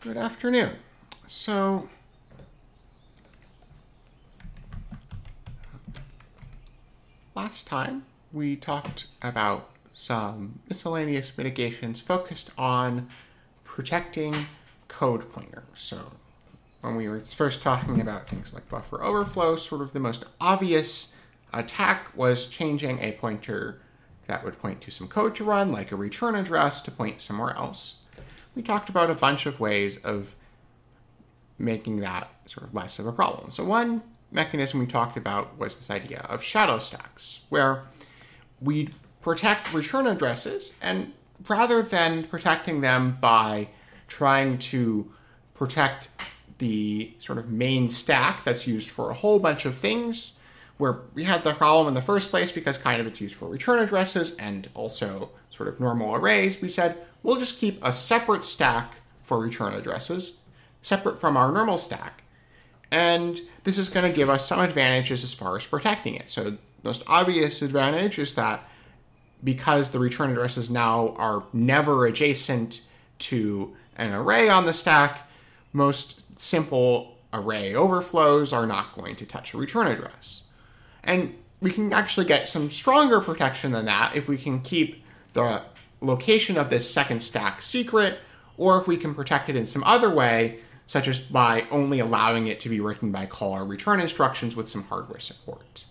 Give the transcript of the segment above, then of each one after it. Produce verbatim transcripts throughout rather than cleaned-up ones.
Good afternoon. So, last time we talked about some miscellaneous mitigations focused on protecting code pointers. So, when we were first talking about things like buffer overflow, sort of the most obvious attack was changing a pointer that would point to some code to run, like a return address, to point somewhere else. We talked about a bunch of ways of making that sort of less of a problem. So one mechanism we talked about was this idea of shadow stacks, where we protect return addresses, and rather than protecting them by trying to protect the sort of main stack that's used for a whole bunch of things, where we had the problem in the first place because kind of it's used for return addresses and also sort of normal arrays, we said, we'll just keep a separate stack for return addresses, separate from our normal stack. And this is going to give us some advantages as far as protecting it. So the most obvious advantage is that because the return addresses now are never adjacent to an array on the stack, most simple array overflows are not going to touch a return address. And we can actually get some stronger protection than that if we can keep the location of this second stack secret, or if we can protect it in some other way, such as by only allowing it to be written by call or return instructions with some hardware support.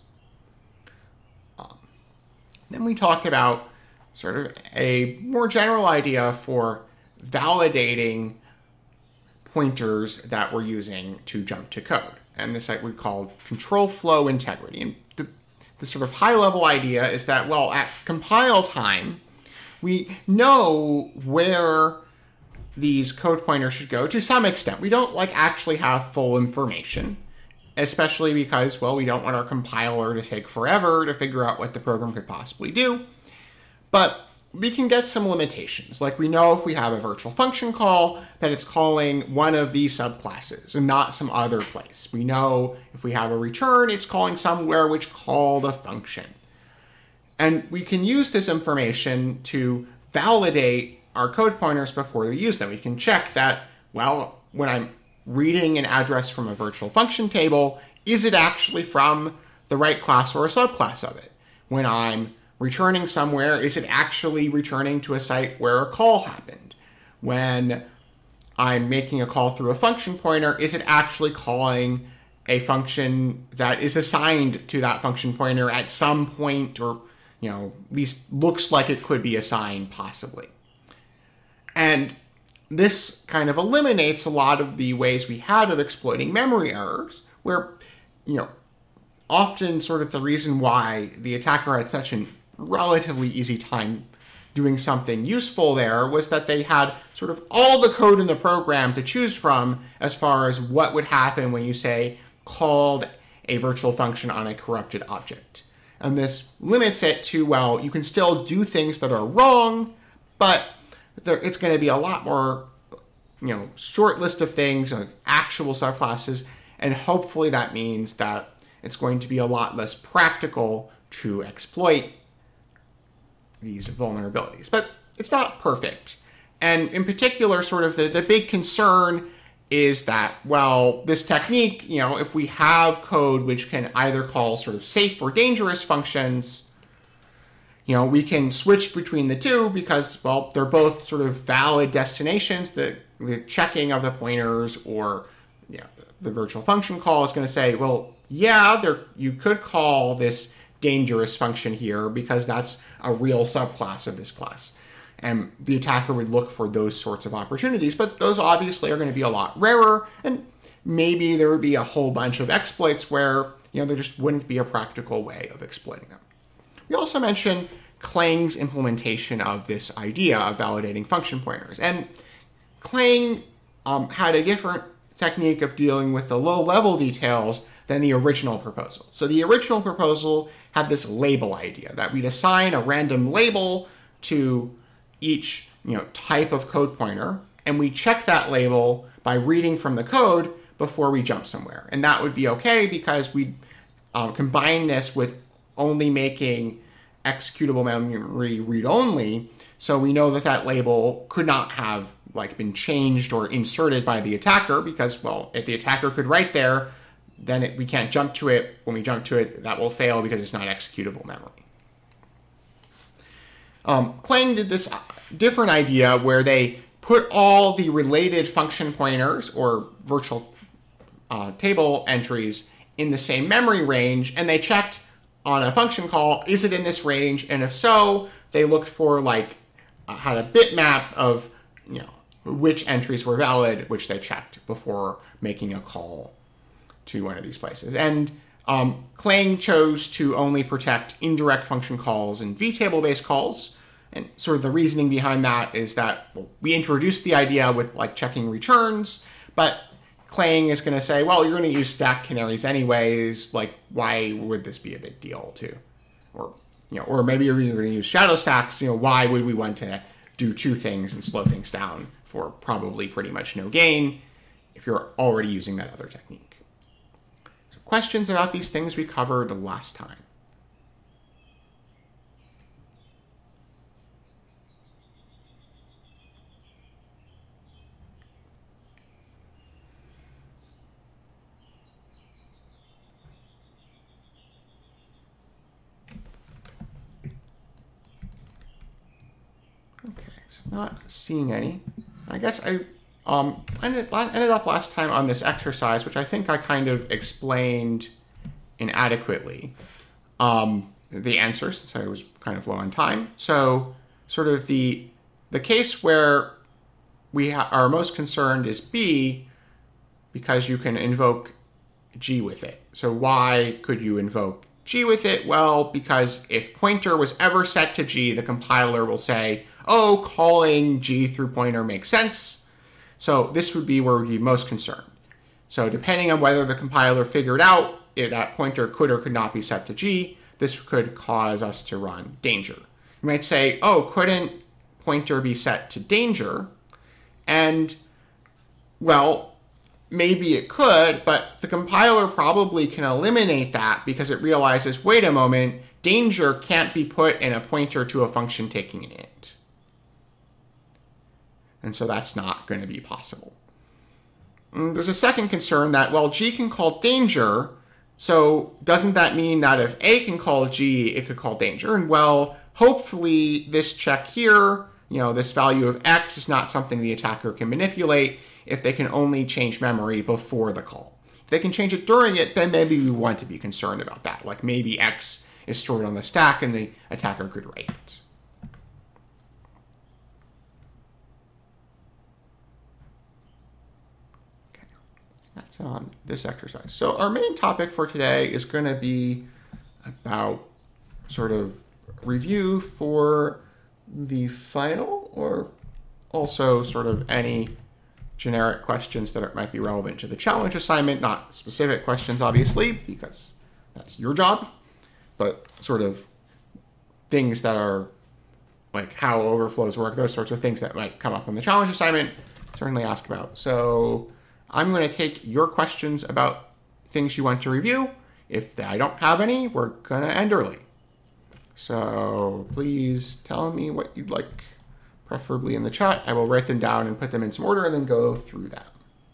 Um, then we talk about sort of a more general idea for validating pointers that we're using to jump to code. And this we call control flow integrity. And the, the sort of high-level idea is that, well, at compile time, we know where these code pointers should go to some extent. We don't like actually have full information, especially because, well, we don't want our compiler to take forever to figure out what the program could possibly do. But we can get some limitations. Like we know if we have a virtual function call that it's calling one of these subclasses and not some other place. We know if we have a return, it's calling somewhere which call the function. And we can use this information to validate our code pointers before we use them. We can check that, well, when I'm reading an address from a virtual function table, is it actually from the right class or a subclass of it? When I'm returning somewhere, is it actually returning to a site where a call happened? When I'm making a call through a function pointer, is it actually calling a function that is assigned to that function pointer at some point, or, you know, at least looks like it could be assigned possibly? And this kind of eliminates a lot of the ways we had of exploiting memory errors, where, you know, often sort of the reason why the attacker had such a relatively easy time doing something useful there was that they had sort of all the code in the program to choose from as far as what would happen when you, say, called a virtual function on a corrupted object. And this limits it to, well, you can still do things that are wrong, but there, it's going to be a lot more, you know, short list of things, uh, actual subclasses, and hopefully that means that it's going to be a lot less practical to exploit these vulnerabilities. But it's not perfect. And in particular, sort of the, the big concern is that, well, this technique, you know, if we have code which can either call sort of safe or dangerous functions, you know, we can switch between the two because, well, they're both sort of valid destinations. The, the checking of the pointers or, you know, the virtual function call is going to say, well, yeah, there you could call this dangerous function here because that's a real subclass of this class. And the attacker would look for those sorts of opportunities, but those obviously are going to be a lot rarer, and maybe there would be a whole bunch of exploits where, you know, there just wouldn't be a practical way of exploiting them. We also mentioned Clang's implementation of this idea of validating function pointers. And Clang um, had a different technique of dealing with the low-level details than the original proposal. So the original proposal had this label idea that we'd assign a random label to each, you know, type of code pointer, and we check that label by reading from the code before we jump somewhere. And that would be okay because we'd um, combine this with only making executable memory read-only, so we know that that label could not have like been changed or inserted by the attacker, because, well, if the attacker could write there, then it, we can't jump to it. When we jump to it, that will fail because it's not executable memory. Um, Clang did this different idea where they put all the related function pointers or virtual uh, table entries in the same memory range, and they checked on a function call, is it in this range? And if so, they looked for, like, uh, had a bitmap of, you know, which entries were valid, which they checked before making a call to one of these places. And um, Clang chose to only protect indirect function calls and vtable-based calls. And sort of the reasoning behind that is that, well, we introduced the idea with, like, checking returns, but Clang is going to say, well, you're going to use stack canaries anyways. Like, why would this be a big deal too? Or, you know, or maybe you're going to use shadow stacks. You know, why would we want to do two things and slow things down for probably pretty much no gain if you're already using that other technique? So questions about these things we covered last time. Okay, so not seeing any. I guess I um, ended, ended up last time on this exercise, which I think I kind of explained inadequately, um, the answer, since I was kind of low on time. So sort of the the case where we ha- are most concerned is B, because you can invoke G with it. So why could you invoke G with it? Well, because if pointer was ever set to G, the compiler will say, oh, calling G through pointer makes sense. So this would be where we'd be most concerned. So depending on whether the compiler figured out if that pointer could or could not be set to G, this could cause us to run danger. You might say, oh, couldn't pointer be set to danger? And, well, maybe it could, but the compiler probably can eliminate that because it realizes, wait a moment, danger can't be put in a pointer to a function taking an int. And so that's not going to be possible. And there's a second concern that, well, G can call danger, so doesn't that mean that if A can call G, it could call danger? And, well, hopefully this check here, you know, this value of X is not something the attacker can manipulate if they can only change memory before the call. If they can change it during it, then maybe we want to be concerned about that. Like maybe X is stored on the stack and the attacker could write it. Okay, that's on this exercise. So our main topic for today is going to be about sort of review for the final, or also sort of any generic questions that might be relevant to the challenge assignment, not specific questions, obviously, because that's your job, but sort of things that are like how overflows work, those sorts of things that might come up on the challenge assignment, certainly ask about. So I'm going to take your questions about things you want to review. If I don't have any, we're going to end early. So please tell me what you'd like, preferably in the chat. I will write them down and put them in some order and then go through them.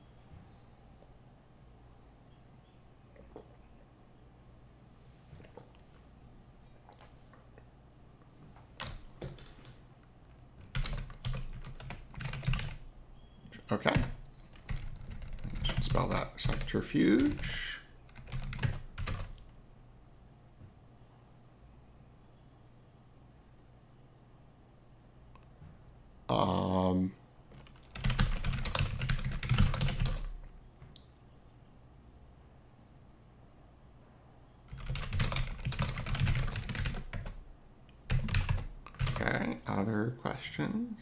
Okay. I should spell that subterfuge. Um, okay, other questions?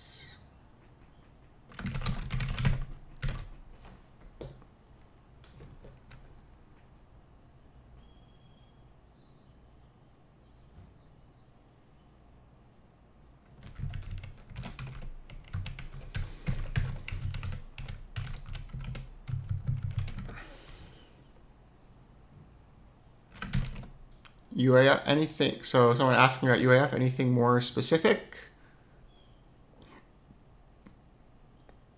U A F, anything? So someone asking about U A F, anything more specific?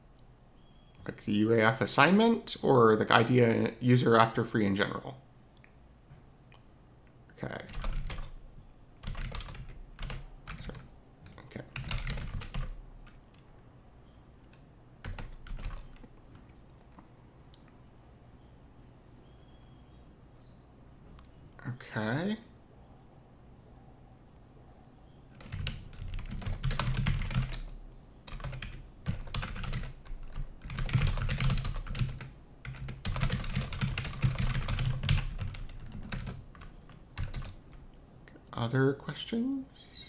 like the U A F assignment or the idea user after free in general? Okay. So, okay. Okay. Other questions?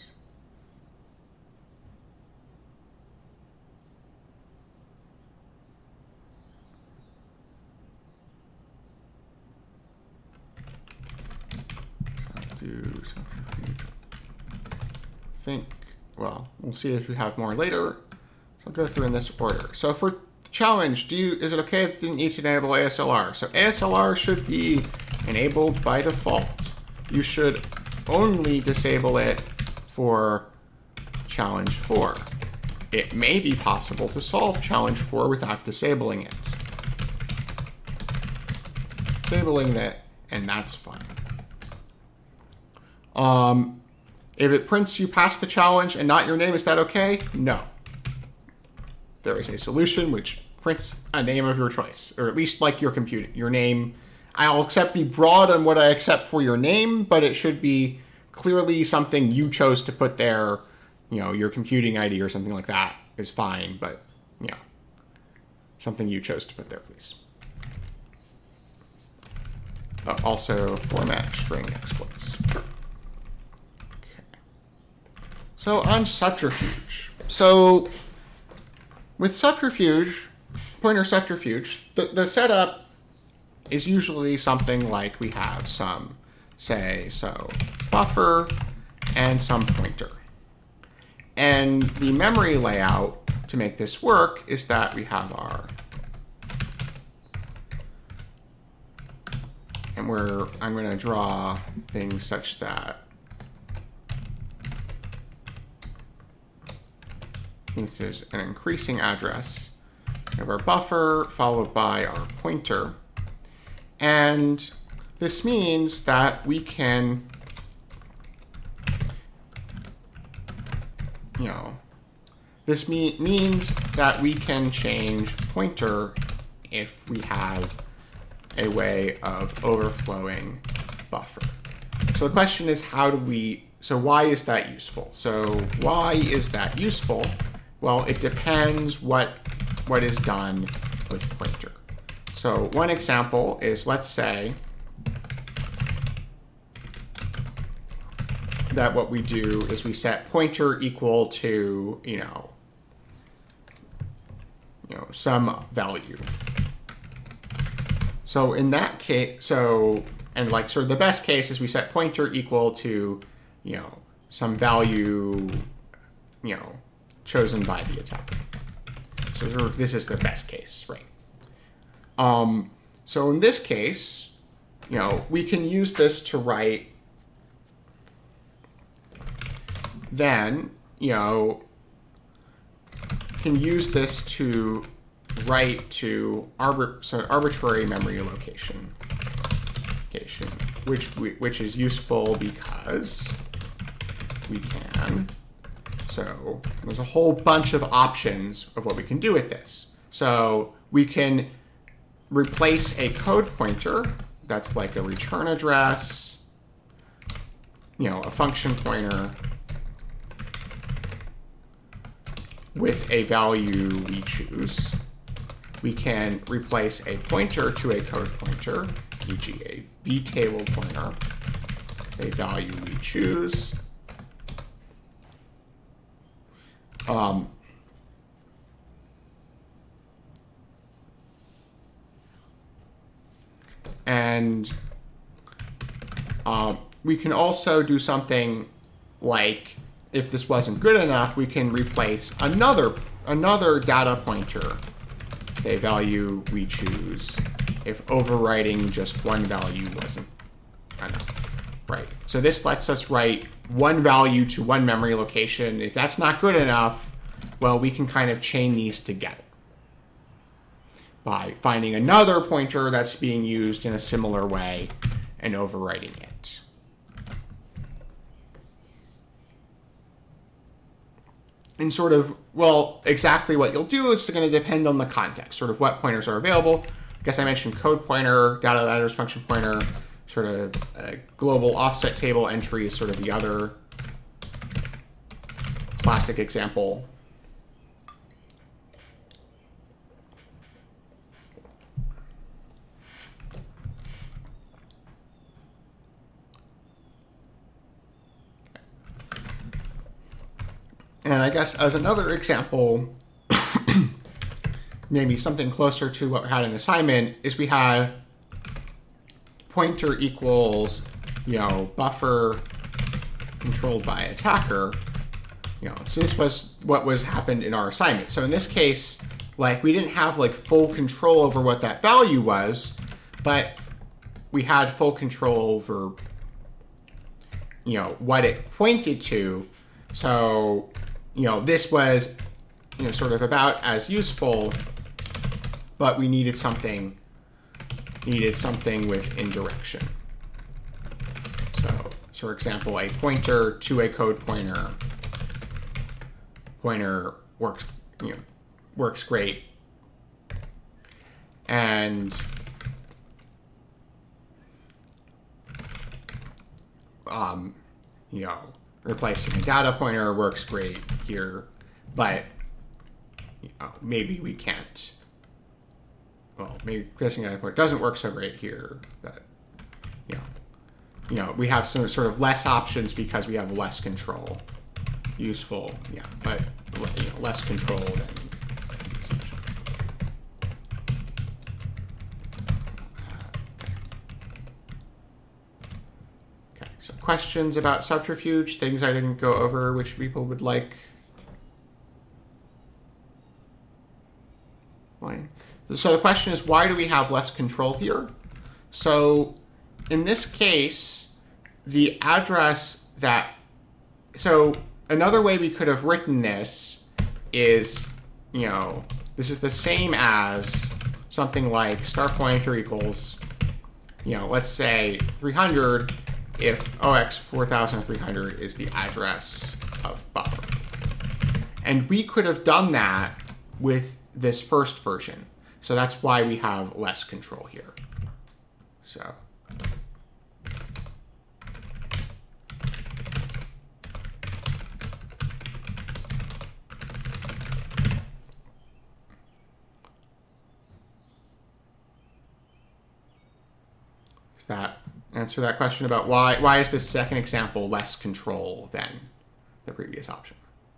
So do something. Think, well, we'll see if we have more later. So I'll go through in this order. So for the challenge, do you, is it okay that you need to enable A S L R? So A S L R should be enabled by default. You should only disable it for challenge four. It may be possible to solve challenge four without disabling it. Disabling it, and that's fine. Um, if it prints you pass the challenge and not your name, is that okay? No. There is a solution which prints a name of your choice, or at least like your computing, your name. I'll accept be broad on what I accept for your name, but it should be clearly something you chose to put there. You know, your computing I D or something like that is fine, but, you know, something you chose to put there, please. Uh, also, format string exploits. Okay. So on subterfuge. So with subterfuge, pointer subterfuge, the, the setup is usually something like we have some, say, so buffer and some pointer. And the memory layout to make this work is that we have our, and we're, I'm going to draw things such that there's an increasing address. We have our buffer followed by our pointer. And this means that we can, you know, this me means that we can change pointer if we have a way of overflowing buffer. So the question is, how do we, so why is that useful? So why is that useful? Well, it depends what, what is done with pointer. So one example is, let's say that what we do is we set pointer equal to, you know, you know, some value. So in that case, so, and like, sort of the best case is we set pointer equal to, you know, some value, you know, chosen by the attacker. So this is the best case, right? Um, so in this case, you know, we can use this to write, then, you know, can use this to write to arbit so arbitrary memory location, location which, we, which is useful because we can, so there's a whole bunch of options of what we can do with this. So we can replace a code pointer that's like a return address, you know, a function pointer with a value we choose. We can replace a pointer to a code pointer, for example a vtable pointer, a value we choose. Um, And uh, we can also do something like, if this wasn't good enough, we can replace another another data pointer, a value we choose, if overwriting just one value wasn't enough, right? So this lets us write one value to one memory location. If that's not good enough, well, we can kind of chain these together. by finding another pointer that's being used in a similar way and overwriting it. And sort of, well, exactly what you'll do is going to depend on the context, sort of what pointers are available. I guess I mentioned code pointer, data address function pointer, sort of uh, global offset table entry is sort of the other classic example. And I guess as another example, maybe something closer to what we had in the assignment, is we had pointer equals, you know, buffer controlled by attacker. You know, so this was what was happened in our assignment. So in this case, like, we didn't have like full control over what that value was, but we had full control over, you know, what it pointed to. So, you know, this was, you know, sort of about as useful, but we needed something, needed something with indirection. So, for example, a pointer to a code pointer, pointer works, you know, works great. And um, you know, replacing a data pointer works great here, but you know, maybe we can't. Well, maybe replacing a data pointer doesn't work so great here, but you know, you know, we have some sort of less options because we have less control. Useful, yeah, but you know, less control than exception. Okay, so questions about subterfuge, things I didn't go over, which people would like. Fine. So the question is, why do we have less control here? So in this case, the address that, so another way we could have written this is, you know, this is the same as something like star pointer equals, you know, let's say three hundred if O X four thousand three hundred is the address of buffer. And we could have done that with this first version. So that's why we have less control here. So. Does that answer that question about why why is this second example less control than the previous option?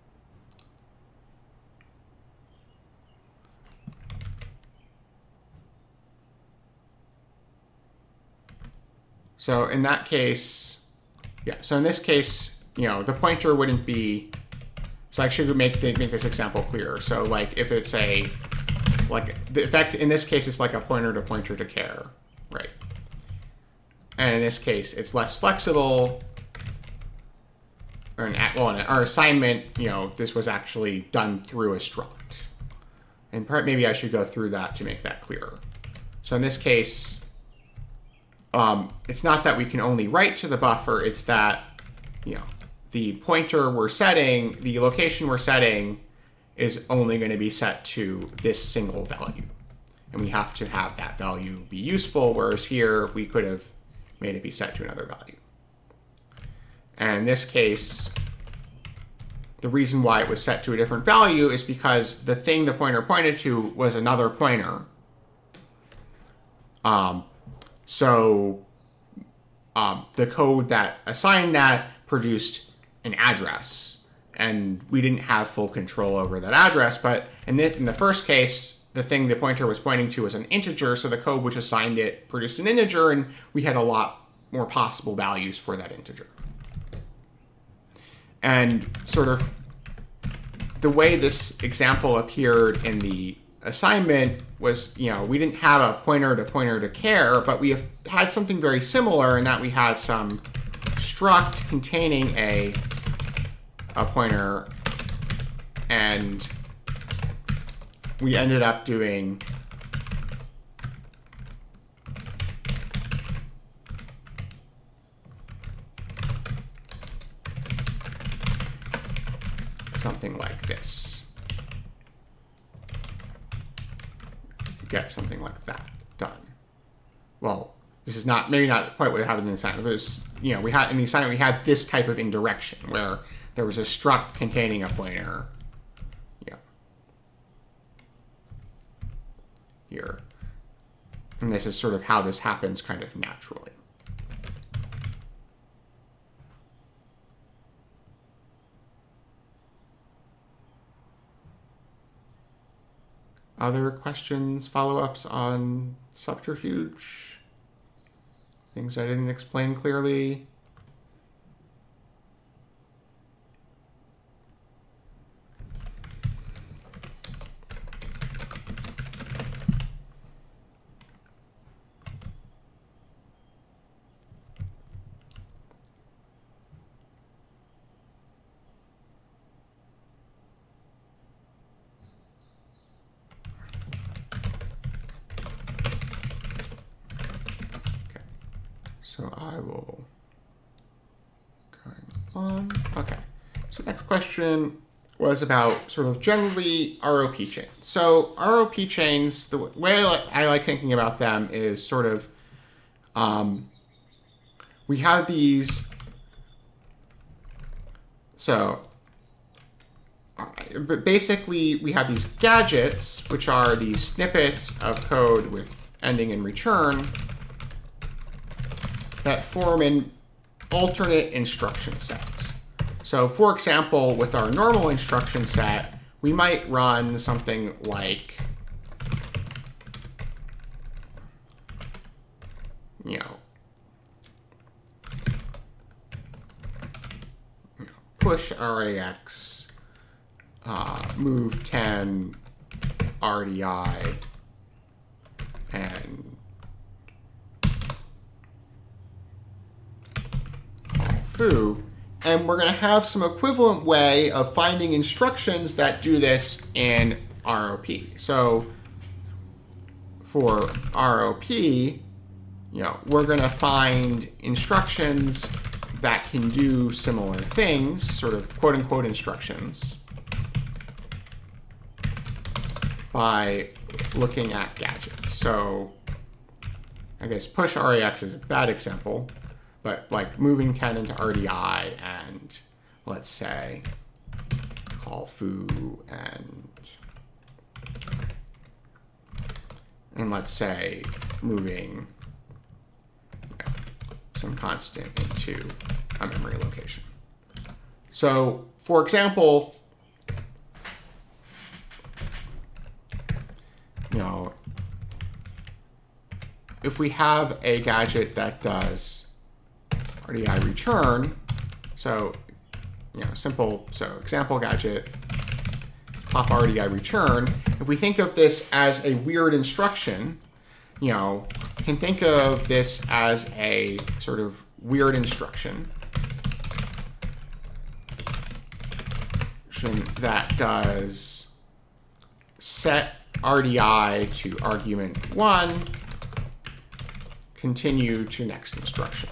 So in that case, yeah, so in this case, you know, the pointer wouldn't be, so I should make, make this example clearer. So like if it's a, like the effect, in this case, it's like a pointer to pointer to char, right? And in this case, it's less flexible, or an, well, in our assignment, you know, this was actually done through a struct. And maybe I should go through that to make that clearer. So in this case, Um, it's not that we can only write to the buffer, it's that, you know, the pointer we're setting, the location we're setting is only going to be set to this single value. And we have to have that value be useful, whereas here we could have made it be set to another value. And in this case, the reason why it was set to a different value is because the thing the pointer pointed to was another pointer. Um, So um, the code that assigned that produced an address, and we didn't have full control over that address. But in the, in the first case, the thing the pointer was pointing to was an integer, so the code which assigned it produced an integer, and we had a lot more possible values for that integer. And sort of the way this example appeared in the assignment was, you know, we didn't have a pointer to pointer to char, but we have had something very similar in that we had some struct containing a a pointer, and we ended up doing something like this. Get something like that done. Well, this is not, maybe not quite what happened in the assignment, but it's, you know, we had, in the assignment, we had this type of indirection where there was a struct containing a pointer. Yeah. Here. And this is sort of how this happens kind of naturally. Other questions, follow-ups on subterfuge? Things I didn't explain clearly? So I will going on. Okay. So next question was about sort of generally R O P chains. So R O P chains, the way I like, I like thinking about them is sort of, um, we have these, so uh, but basically we have these gadgets, which are these snippets of code with ending in return, that form an alternate instruction set. So for example, with our normal instruction set, we might run something like, you know, push R A X, uh, move ten, R D I, and foo, and we're going to have some equivalent way of finding instructions that do this in R O P. So for R O P, you know, we're going to find instructions that can do similar things, sort of quote-unquote instructions, by looking at gadgets. So I guess push R A X is a bad example, but like moving ten into R D I and let's say call foo and and let's say moving, you know, some constant into a memory location. So for example, you know, if we have a gadget that does R D I return, so, you know, simple, so example gadget, pop R D I return. If we think of this as a weird instruction, you know, can think of this as a sort of weird instruction that does set R D I to argument one, continue to next instruction.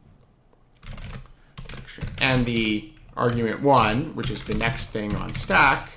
And the argument one, which is the next thing on stack,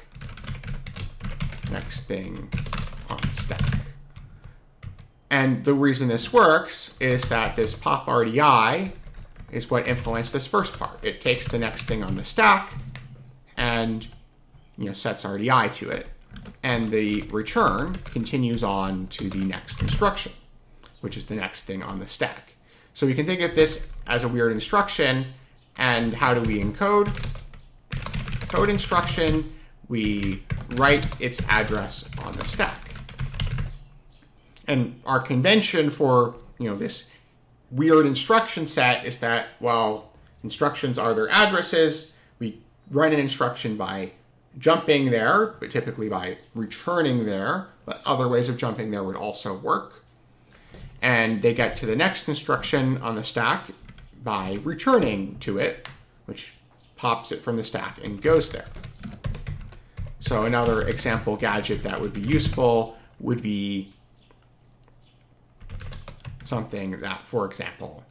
next thing on stack. And the reason this works is that this pop R D I is what implements this first part. It takes the next thing on the stack and, you know, sets R D I to it. And the return continues on to the next instruction, which is the next thing on the stack. So we can think of this as a weird instruction. And how do we encode? Code instruction, we write its address on the stack. And our convention for, you know, this weird instruction set is that, while instructions are their addresses, we run an instruction by jumping there, but typically by returning there, but other ways of jumping there would also work. And they get to the next instruction on the stack by returning to it, which pops it from the stack and goes there. So another example gadget that would be useful would be something that, for example,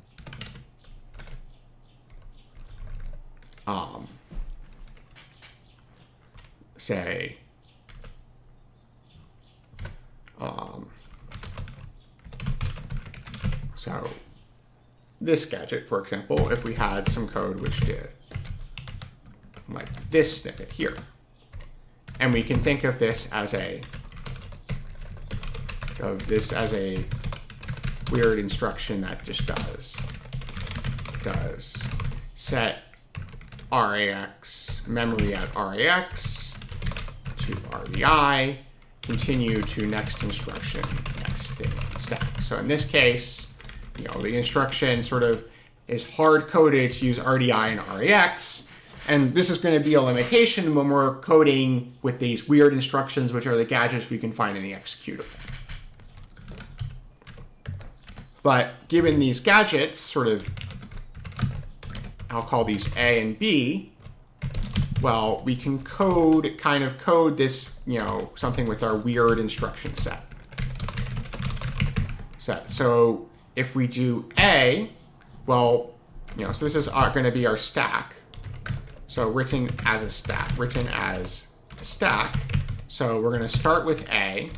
um, say, um, so this gadget, for example, if we had some code which did like this snippet here, and we can think of this as a of this as a weird instruction that just does does set rax memory at rax to R D I, continue to next instruction, next thing stack. So in this case, you know, the instruction sort of is hard coded to use R D I and rax. And this is going to be a limitation when we're coding with these weird instructions, which are the gadgets we can find in the executable. But given these gadgets, sort of, I'll call these A and B, well, we can code, kind of code this, you know, something with our weird instruction set. set. So if we do A, well, you know, so this is going to be our stack. So written as a stack, written as a stack. So we're going to start with A.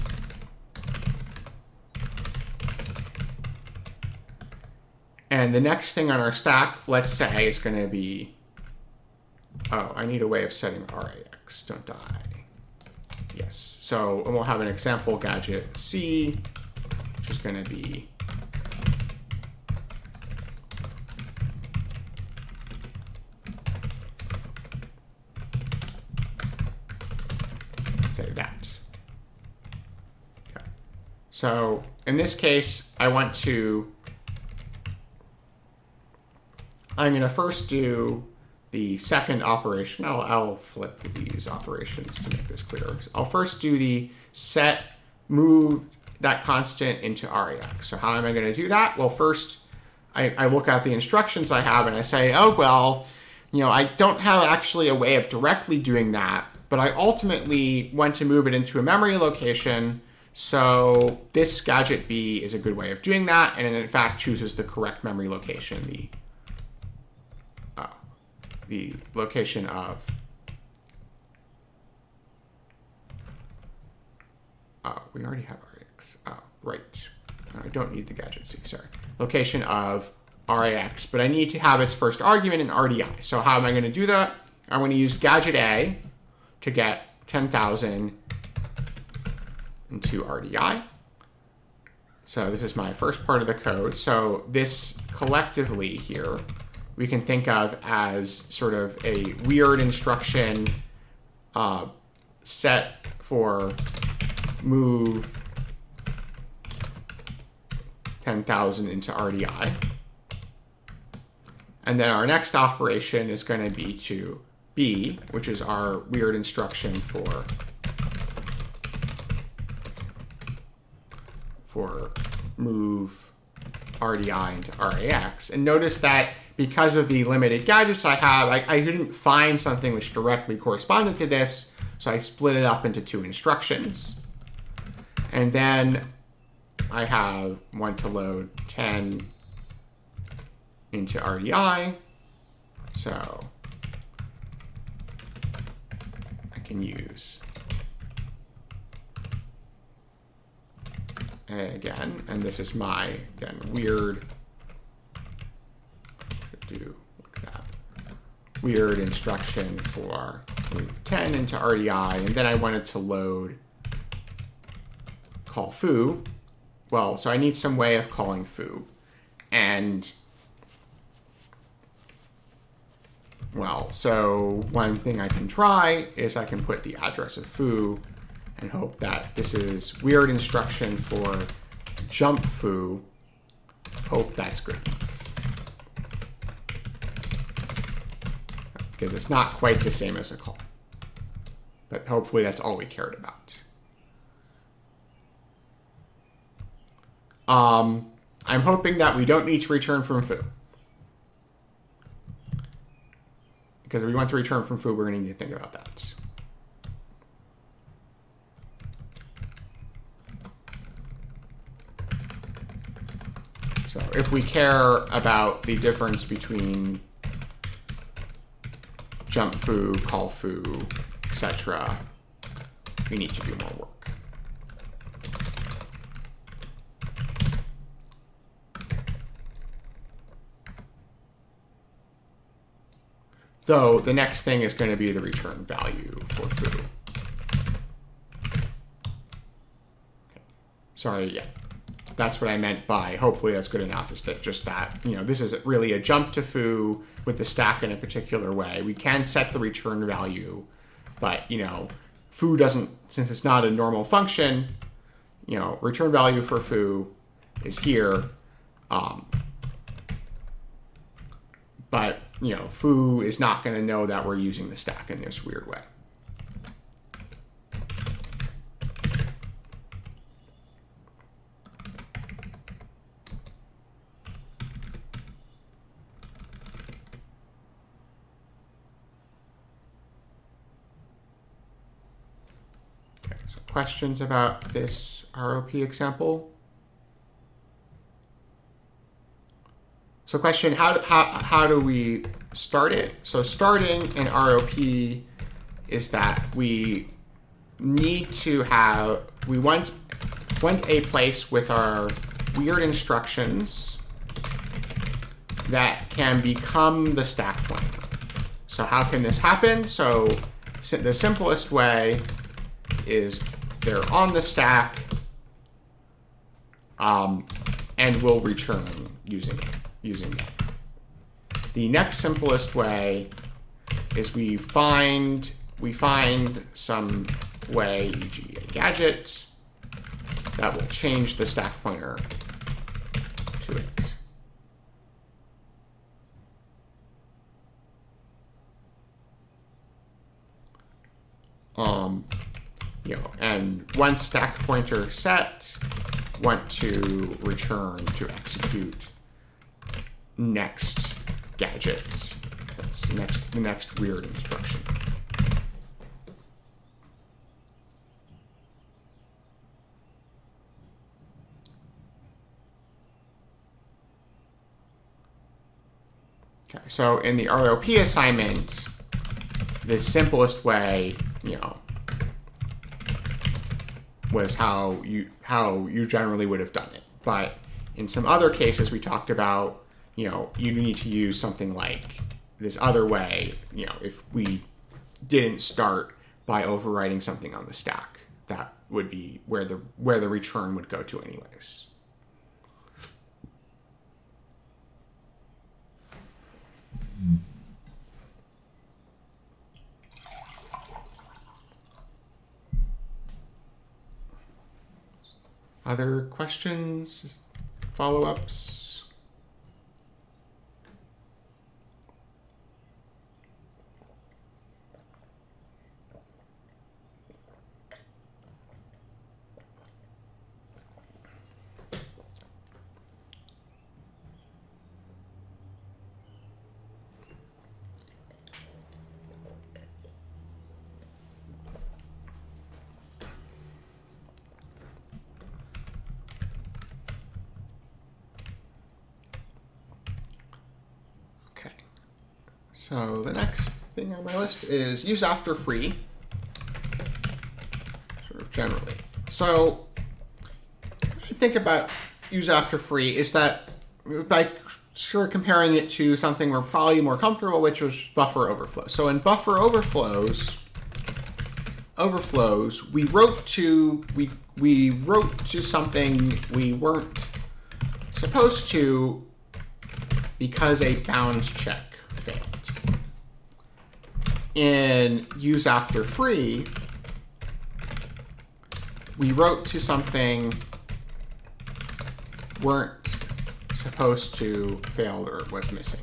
And the next thing on our stack, let's say, is going to be, oh, I need a way of setting rax, don't I? Yes. So and we'll have an example gadget C, which is going to be say that. Okay. So in this case, I want to, I'm going to first do the second operation. I'll, I'll flip these operations to make this clearer. I'll first do the set move that constant into rax. So how am I going to do that? Well, first I, I look at the instructions I have and I say, oh, well, you know, I don't have actually a way of directly doing that, but I ultimately want to move it into a memory location. So this gadget B is a good way of doing that. And it in fact chooses the correct memory location, the uh, the location of oh, we already have rax. Oh, right. I don't need the gadget C, sorry. Location of rax, but I need to have its first argument in R D I. So how am I going to do that? I'm going to use gadget A to get ten thousand into R D I. So this is my first part of the code. So this collectively here, we can think of as sort of a weird instruction uh, set for move ten thousand into R D I. And then our next operation is going to be to B, which is our weird instruction for, for move R D I into rax. And notice that because of the limited gadgets I have, I, I didn't find something which directly corresponded to this, so I split it up into two instructions. And then I have one to load ten into R D I, so I can use A again, and this is my, again, weird, do like that, weird instruction for move ten into R D I, and then I wanted to load call foo. Well, so I need some way of calling foo, and well, so one thing I can try is I can put the address of foo and hope that this is weird instruction for jump foo. Hope that's good enough. Because it's not quite the same as a call. But hopefully that's all we cared about. Um, I'm hoping that we don't need to return from foo. Because if we want to return from foo, we're going to need to think about that. So if we care about the difference between jump foo, call foo, cetera, we need to do more work. Though the next thing is going to be the return value for foo. Okay. Sorry, yeah. That's what I meant by hopefully that's good enough, is that just that, you know, this is really a jump to foo with the stack in a particular way. We can set the return value, but, you know, foo doesn't, since it's not a normal function, you know, return value for foo is here. Um, but, you know, foo is not going to know that we're using the stack in this weird way. Okay, so questions about this R O P example? So question, how, how, how do we start it? So starting an R O P is that we need to have, we want, want a place with our weird instructions that can become the stack pointer. So how can this happen? So the simplest way is they're on the stack, um, and we'll return using it. Using that. The next simplest way is we find we find some way, for example a gadget, that will change the stack pointer to it. Um, you know, and once stack pointer set, want to return to execute next gadget. That's next the next weird instruction. Okay, so in the R O P assignment, the simplest way, you know, was how you how you generally would have done it. But in some other cases we talked about, you know, you need to use something like this other way, you know, if we didn't start by overwriting something on the stack. That would be where the where the return would go to anyways. Other questions, follow-ups? So the next thing on my list is use after free, sort of generally. So I think about use after free is that by sort of comparing it to something we're probably more comfortable, which was buffer overflows. So in buffer overflows, overflows, we wrote to we we wrote to something we weren't supposed to because a bounds check failed. In use after free, we wrote to something weren't supposed to fail or was missing.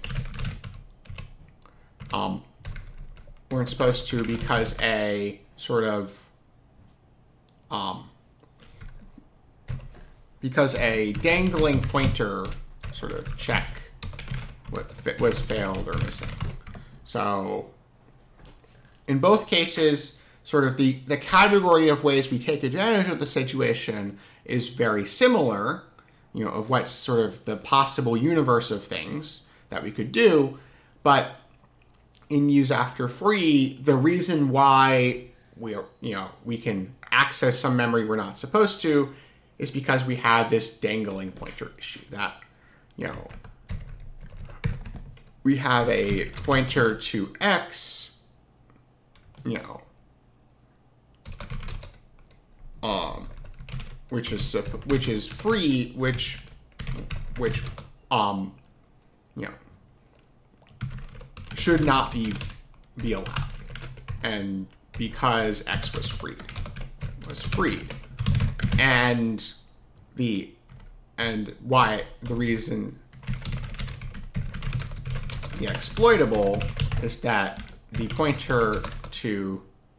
Um, weren't supposed to because a sort of um, because a dangling pointer sort of check was failed or missing. So in both cases, sort of the, the category of ways we take advantage of the situation is very similar, you know, of what's sort of the possible universe of things that we could do. But in use after free, the reason why we are, you know, we can access some memory we're not supposed to is because we have this dangling pointer issue that, you know, we have a pointer to X, you know, um, which is which is free, which which um, you know, should not be be allowed, and because X was freed, was freed, and the and why the reason the exploitable is that the pointer to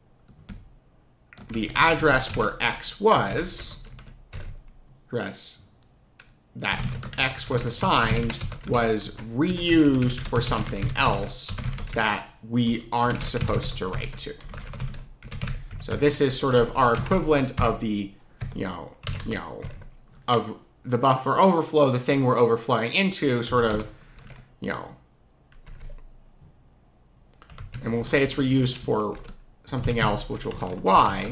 the address where X was, address that X was assigned, was reused for something else that we aren't supposed to write to. So this is sort of our equivalent of the, you know, you know, of the buffer overflow, the thing we're overflowing into, sort of, you know, and we'll say it's reused for something else, which we'll call Y.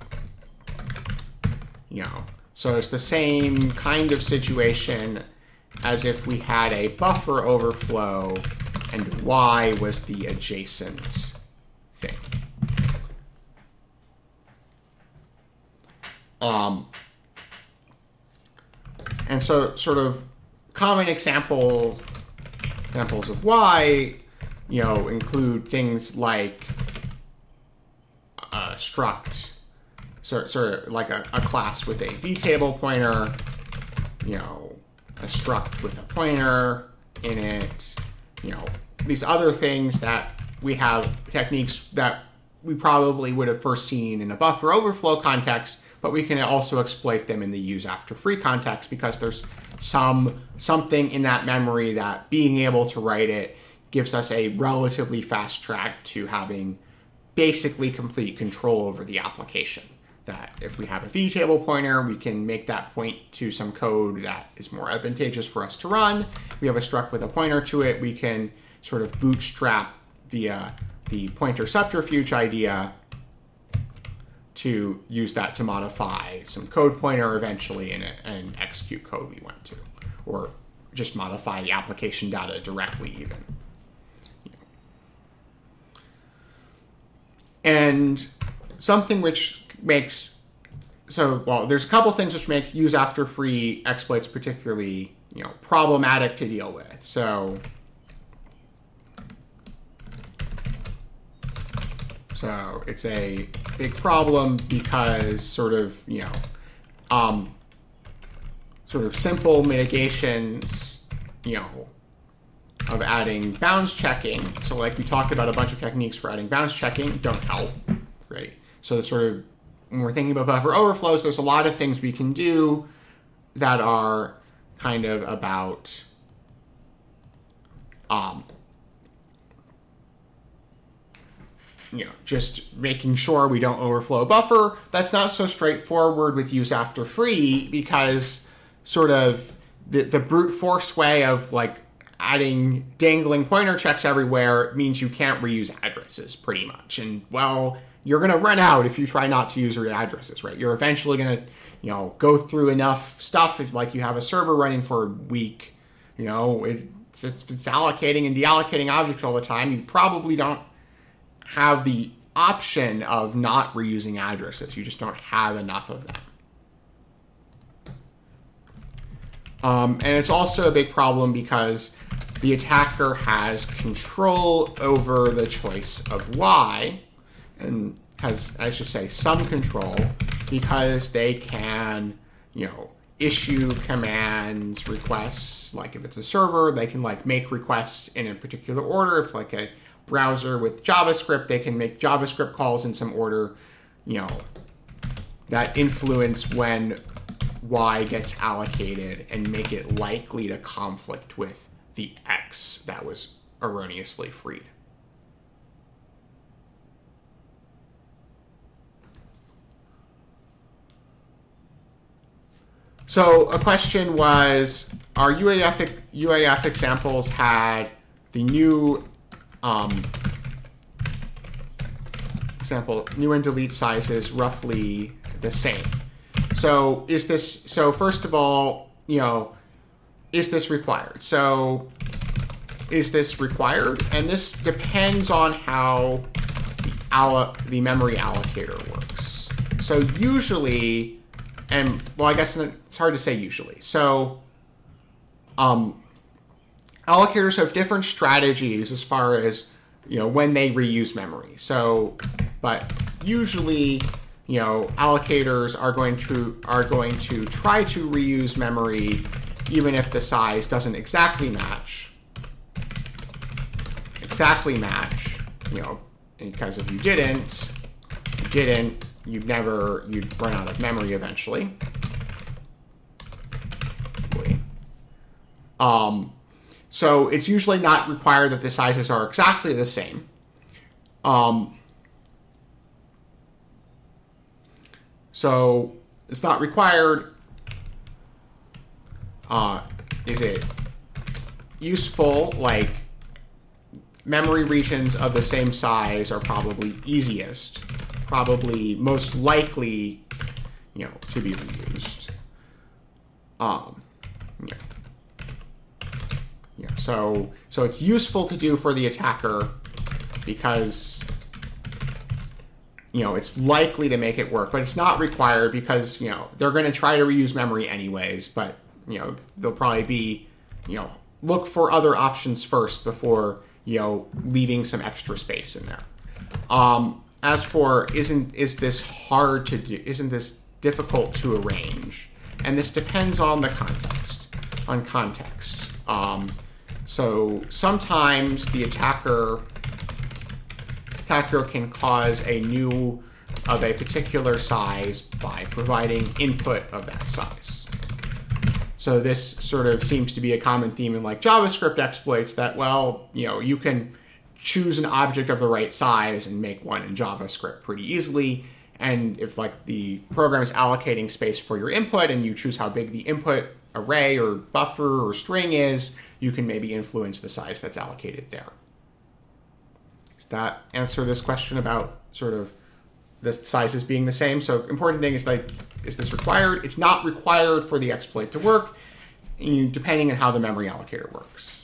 You know, so it's the same kind of situation as if we had a buffer overflow and Y was the adjacent thing. Um, and so sort of common example examples of Y, you know, include things like a struct, sort, sort of like a, a class with a vtable pointer, you know, a struct with a pointer in it, you know, these other things that we have techniques that we probably would have first seen in a buffer overflow context, but we can also exploit them in the use after free context because there's some something in that memory that being able to write it gives us a relatively fast track to having basically complete control over the application. That if we have a vtable pointer, we can make that point to some code that is more advantageous for us to run. If we have a struct with a pointer to it, we can sort of bootstrap via the pointer subterfuge idea to use that to modify some code pointer eventually and, and execute code we want to, or just modify the application data directly even. And something which makes, so, well, there's a couple things which make use after free exploits particularly, you know, problematic to deal with. So, so it's a big problem because sort of, you know, um, sort of simple mitigations, you know, of adding bounds checking. So like we talked about a bunch of techniques for adding bounds checking don't help, right? So the sort of, when we're thinking about buffer overflows, there's a lot of things we can do that are kind of about um, you know, just making sure we don't overflow a buffer. That's not so straightforward with use after free because sort of the, the brute force way of like adding dangling pointer checks everywhere means you can't reuse addresses pretty much. And well, you're going to run out if you try not to use your addresses, right? You're eventually going to, you know, go through enough stuff if like you have a server running for a week, you know, it's, it's, it's allocating and deallocating objects all the time. You probably don't have the option of not reusing addresses. You just don't have enough of them. Um, and it's also a big problem because the attacker has control over the choice of Y, and has, I should say, some control because they can, you know, issue commands, requests. Like if it's a server, they can like make requests in a particular order. If like a browser with JavaScript, they can make JavaScript calls in some order, you know, that influence when Y gets allocated and make it likely to conflict with the X that was erroneously freed. So a question was, our U A F, U A F examples had the new um, example, new and delete sizes roughly the same. So is this, so first of all, you know, is this required? So is this required? And this depends on how the, allo- the memory allocator works. So usually, and well, I guess it's hard to say usually. So um, allocators have different strategies as far as, you know, when they reuse memory. So, but usually, you know, allocators are going to are going to try to reuse memory even if the size doesn't exactly match. Exactly match, you know, because if you didn't, you didn't, you'd never, you'd run out of memory eventually. Um, so it's usually not required that the sizes are exactly the same. Um, so it's not required. Uh, is it useful? Like, memory regions of the same size are probably easiest, probably most likely, you know, to be reused. Um, yeah. Yeah. So, so it's useful to do for the attacker because, you know, it's likely to make it work, but it's not required because, you know, they're going to try to reuse memory anyways, but, you know, they'll probably be, you know, look for other options first before, you know, leaving some extra space in there. Um, as for, isn't, is this hard to do? Isn't this difficult to arrange? And this depends on the context, on context. Um, so sometimes the attacker, attacker can cause a new of a particular size by providing input of that size. So this sort of seems to be a common theme in like JavaScript exploits that, well, you know, you can choose an object of the right size and make one in JavaScript pretty easily. And if like the program is allocating space for your input and you choose how big the input array or buffer or string is, you can maybe influence the size that's allocated there. Does that answer this question about sort of the sizes being the same? So important thing is like, is this required? It's not required for the exploit to work, depending on how the memory allocator works.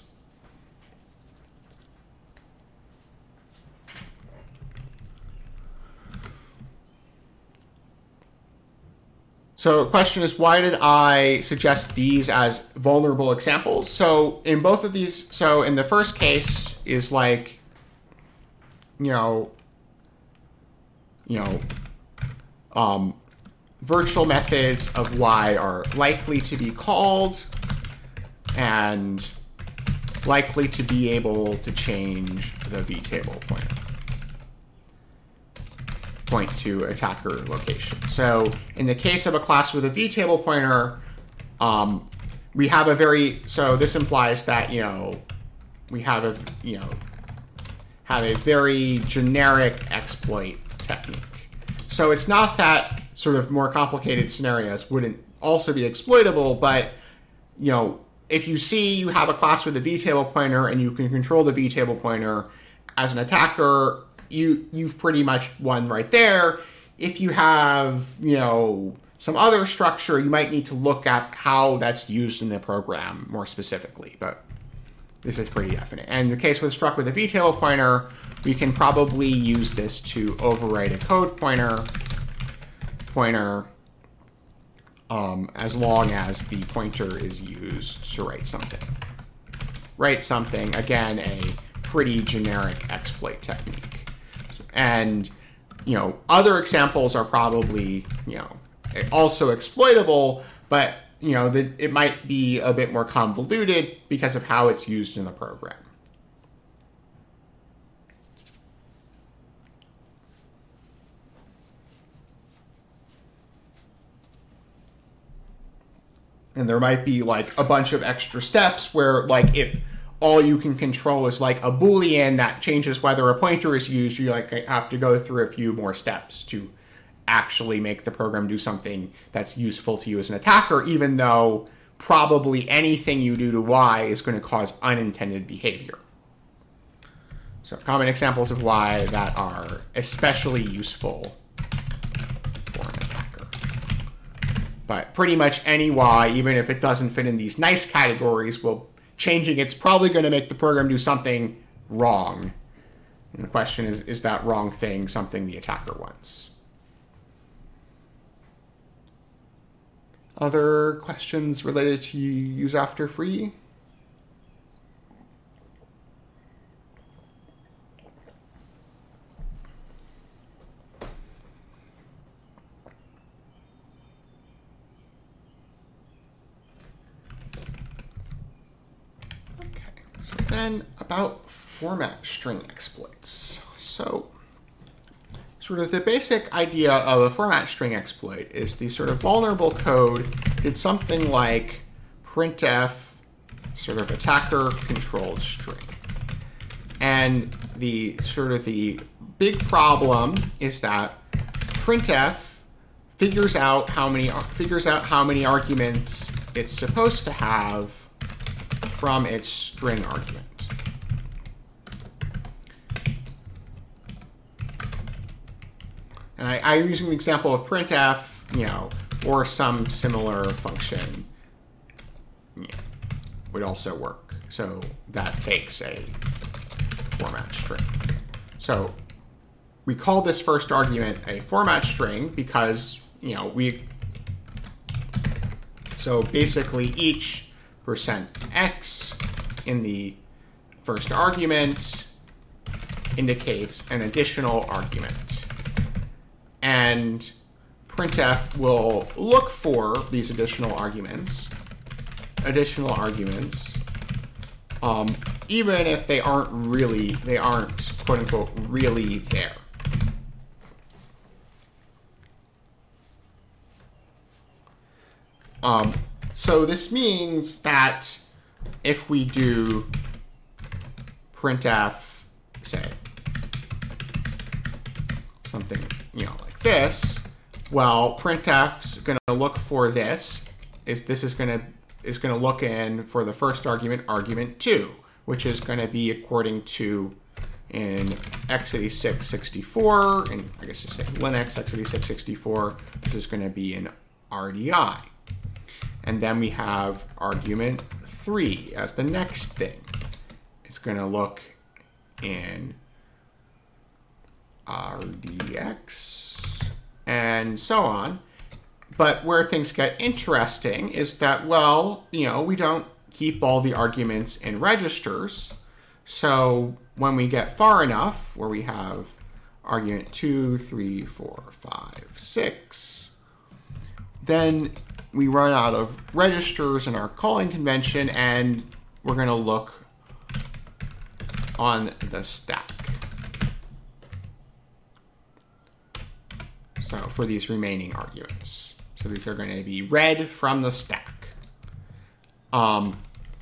So the question is, why did I suggest these as vulnerable examples? So in both of these, so in the first case is like, you know, you know, um, virtual methods of Y are likely to be called and likely to be able to change the vtable pointer. Point to attacker location. So in the case of a class with a vtable pointer, um, we have a very, so this implies that, you know, we have a, you know, have a very generic exploit technique. So it's not that sort of more complicated scenarios wouldn't also be exploitable, but, you know, if you see you have a class with a vtable pointer and you can control the vtable pointer as an attacker, you, you've pretty much won right there. If you have, you know, some other structure, you might need to look at how that's used in the program more specifically, but this is pretty definite. And in the case with struct with a vtable pointer, we can probably use this to overwrite a code pointer, pointer um, as long as the pointer is used to write something. Write something, again, a pretty generic exploit technique. And, you know, other examples are probably, you know, also exploitable, but, you know, the, it might be a bit more convoluted because of how it's used in the program. And there might be like a bunch of extra steps where, like, if all you can control is like a Boolean that changes whether a pointer is used, you like have to go through a few more steps to actually make the program do something that's useful to you as an attacker, even though probably anything you do to Y is going to cause unintended behavior. So common examples of why that are especially useful for an attacker. But pretty much any why, even if it doesn't fit in these nice categories, will changing it's probably going to make the program do something wrong. And the question is, is that wrong thing something the attacker wants? Other questions related to use after free? Then about format string exploits. So sort of the basic idea of a format string exploit is the sort of vulnerable code did something like printf sort of attacker controlled string. And the sort of the big problem is that printf figures out how many figures out how many arguments it's supposed to have from its string argument. And I, I'm using the example of printf, you know, or some similar function, you know, would also work. So that takes a format string. So we call this first argument a format string because, you know, we, so basically each percent x in the first argument indicates an additional argument. And printf will look for these additional arguments, additional arguments, um, even if they aren't really, they aren't, quote unquote, really there. Um, so this means that if we do printf, say, something, you know, like this, well, printf's going to look for this. Is this is going to is going to look in for the first argument, argument two, which is going to be according to in x eighty-six sixty-four, and I guess it's saying Linux x eighty-six sixty-four. This is going to be in R D I, and then we have argument three as the next thing. It's going to look in R D X, and so on. But where things get interesting is that, well, you know, we don't keep all the arguments in registers. So when we get far enough, where we have argument two, three, four, five, six, then we run out of registers in our calling convention, and we're going to look on the stack. So for these remaining arguments. So these are going to be read from the stack. Um,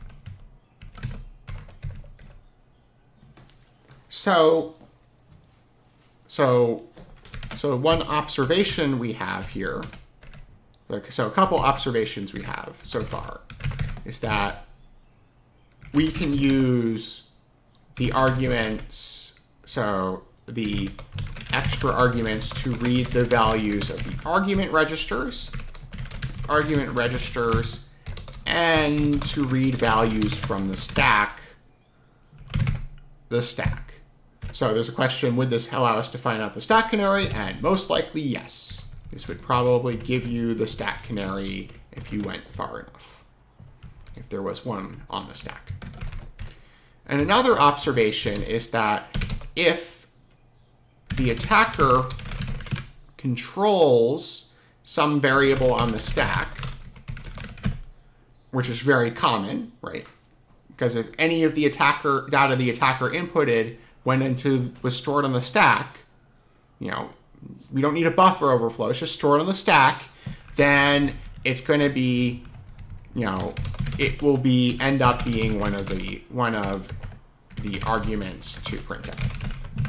so, so, so one observation we have here, so a couple observations we have so far, is that we can use the arguments, so the extra arguments to read the values of the argument registers, argument registers, and to read values from the stack, the stack. So there's a question, would this allow us to find out the stack canary? And most likely, yes. This would probably give you the stack canary if you went far enough, if there was one on the stack. And another observation is that if the attacker controls some variable on the stack, which is very common, right? Because if any of the attacker data the attacker inputted went into was stored on the stack, you know, we don't need a buffer overflow, it's just stored on the stack, then it's going to be, you know, it will be end up being one of the one of the arguments to printf.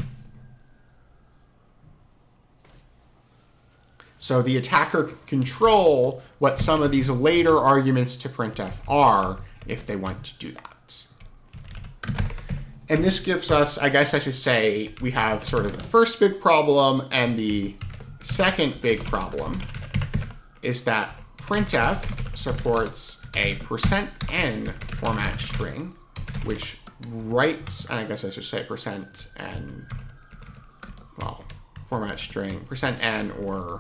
So the attacker can control what some of these later arguments to printf are if they want to do that. and this gives us, I guess I should say, we have sort of the first big problem, and the second big problem is that printf supports a percent n format string, which writes, and I guess I should say percent n, well, format string, percent n or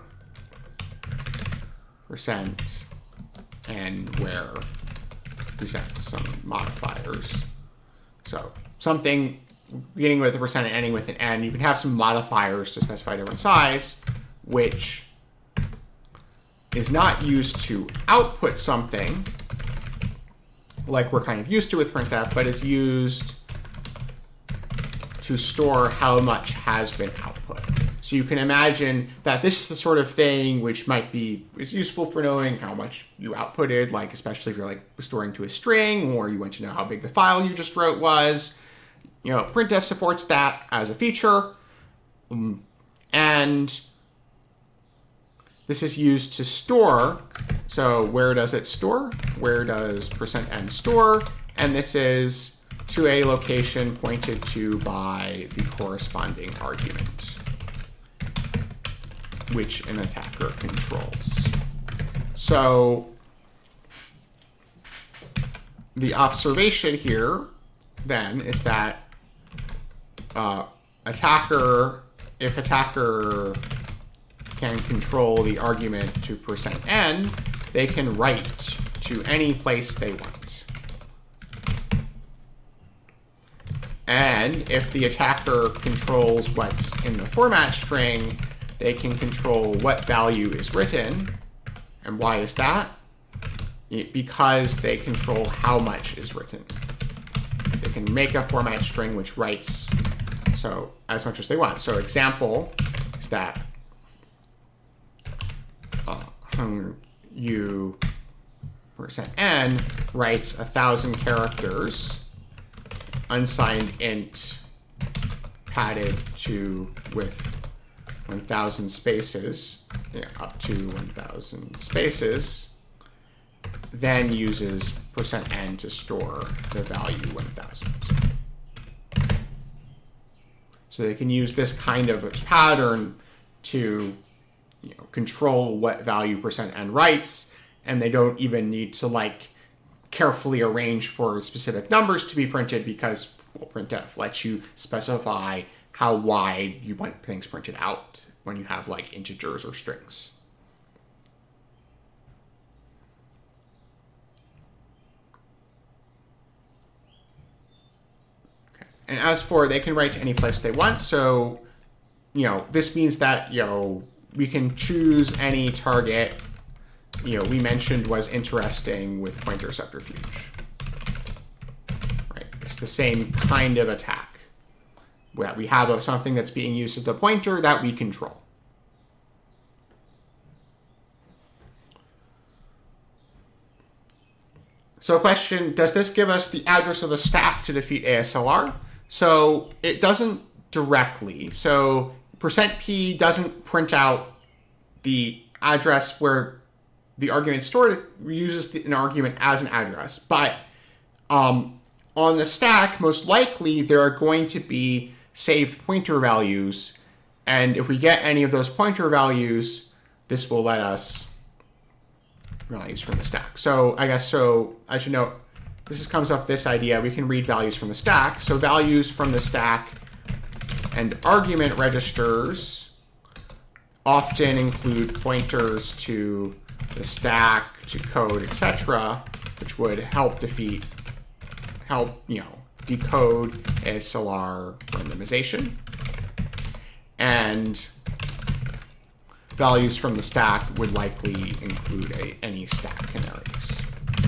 percent n where presents some modifiers. So something beginning with a percent and ending with an n, you can have some modifiers to specify a different size, which is not used to output something like we're kind of used to with printf, but is used to store how much has been output. So you can imagine that this is the sort of thing which might be is useful for knowing how much you outputted, like especially if you're like storing to a string or you want to know how big the file you just wrote was. You know, printf supports that as a feature. Um, and this is used to store. So where does it store? Where does percent n store? And this is to a location pointed to by the corresponding argument, which an attacker controls. So the observation here then is that uh, attacker, if attacker can control the argument to percent n, they can write to any place they want. And if the attacker controls what's in the format string, they can control what value is written. And why is that? It, because they control how much is written. They can make a format string which writes so as much as they want. So example is that uh, you percent n writes a thousand characters unsigned int padded to with one thousand spaces, yeah, up to one thousand spaces, then uses percent n to store the value one thousand. So they can use this kind of a pattern to, you know, control what value percent n writes, and they don't even need to like carefully arrange for specific numbers to be printed because, well, printf lets you specify how wide you want things printed out when you have like integers or strings. Okay. And as for, they can write to any place they want. So, you know, this means that, you know, we can choose any target, you know, we mentioned was interesting with pointer subterfuge. Right? It's the same kind of attack. Where we have a, something that's being used as a pointer that we control. So question, does this give us the address of the stack to defeat A S L R? So it doesn't directly. So percent %p doesn't print out the address where the argument is stored. It uses the, an argument as an address. But um, on the stack, most likely there are going to be saved pointer values, and if we get any of those pointer values, this will let us values from the stack. So I guess so I should note this is, comes up this idea, we can read values from the stack. So values from the stack and argument registers often include pointers to the stack, to code, et cetera, which would help defeat, help, you know, decode A S L R randomization. And values from the stack would likely include a, any stack canaries.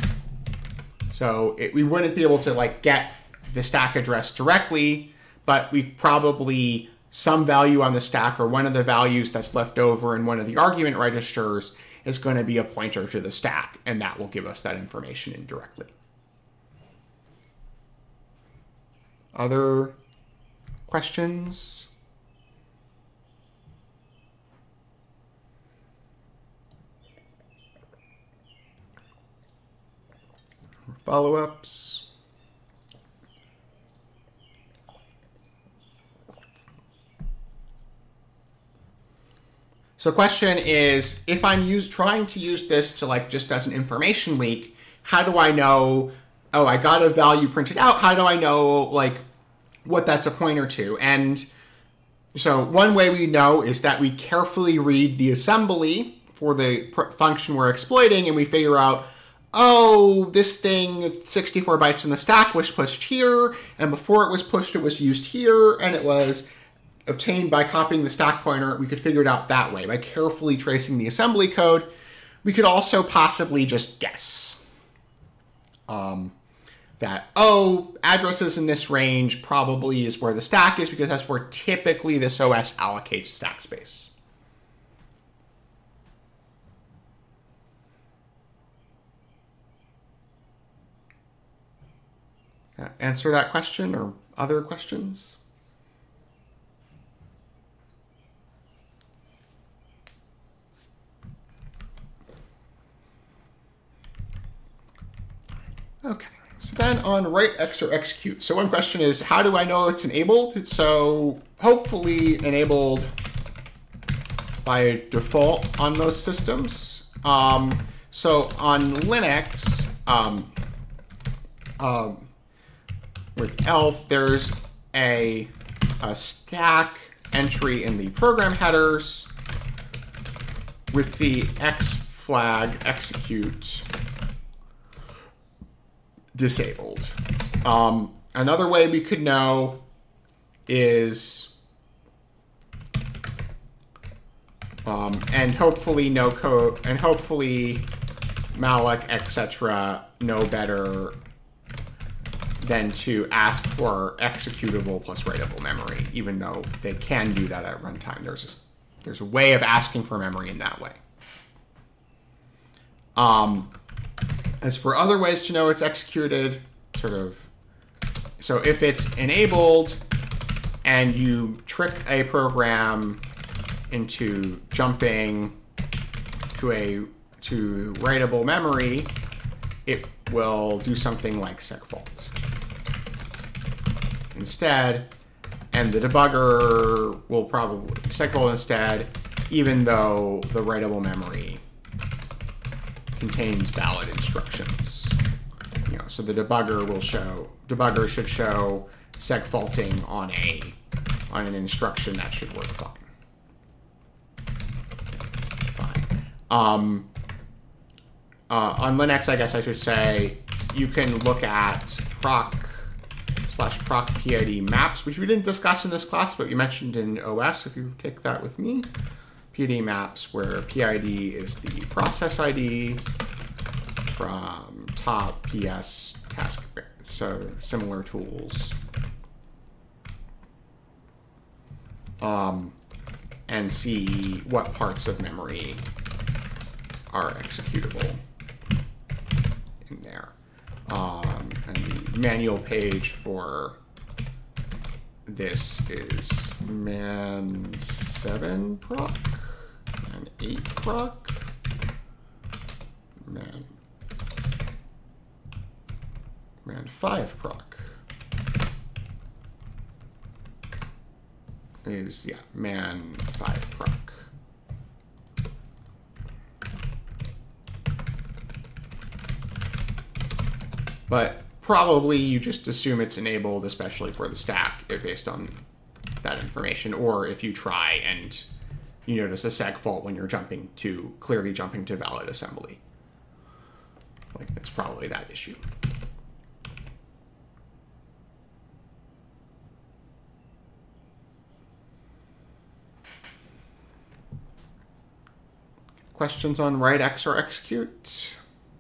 So it, we wouldn't be able to like get the stack address directly, but we probably some value on the stack or one of the values that's left over in one of the argument registers is going to be a pointer to the stack, and that will give us that information indirectly. Other questions? Follow-ups? So question is, if I'm use, trying to use this to like just as an information leak, how do I know, oh, I got a value printed out. How do I know like what that's a pointer to? And so one way we know is that we carefully read the assembly for the pr- function we're exploiting, and we figure out, oh, this thing, sixty-four bytes in the stack, was pushed here, and before it was pushed, it was used here, and it was obtained by copying the stack pointer. We could figure it out that way, by carefully tracing the assembly code. We could also possibly just guess um, that, oh, addresses in this range probably is where the stack is, because that's where typically this O S allocates stack space. Answer that question or other questions? Okay, so then on write X or execute. So one question is, how do I know it's enabled? So hopefully enabled by default on most systems. Um, so on Linux, um, um, with ELF, there's a, a stack entry in the program headers with the X flag execute disabled. Um, another way we could know is, um, and hopefully no code, and hopefully malloc, et cetera, know better than to ask for executable plus writable memory, even though they can do that at runtime. There's just, there's a way of asking for memory in that way. Um, as for other ways to know it's executed, sort of, so if it's enabled and you trick a program into jumping to a to writable memory, it will do something like segfault instead, and the debugger will probably segfault instead, even though the writable memory contains valid instructions. You know, so the debugger will show debugger should show segfaulting on a on an instruction that should work fine. Fine. Um, uh, on Linux, I guess I should say, you can look at proc slash proc P I D maps, which we didn't discuss in this class, but you mentioned in O S, if you take that with me. P I D maps, where P I D is the process I D from top P S task, so similar tools. Um, and see what parts of memory are executable in there. Um, and the manual page for this is man seven proc, man eight proc, man, man five proc. Is, yeah, man five proc. But probably you just assume it's enabled, especially for the stack, based on that information. Or if you try and you notice a segfault when you're jumping to, clearly jumping to valid assembly. Like, that's probably that issue. Questions on write X or execute?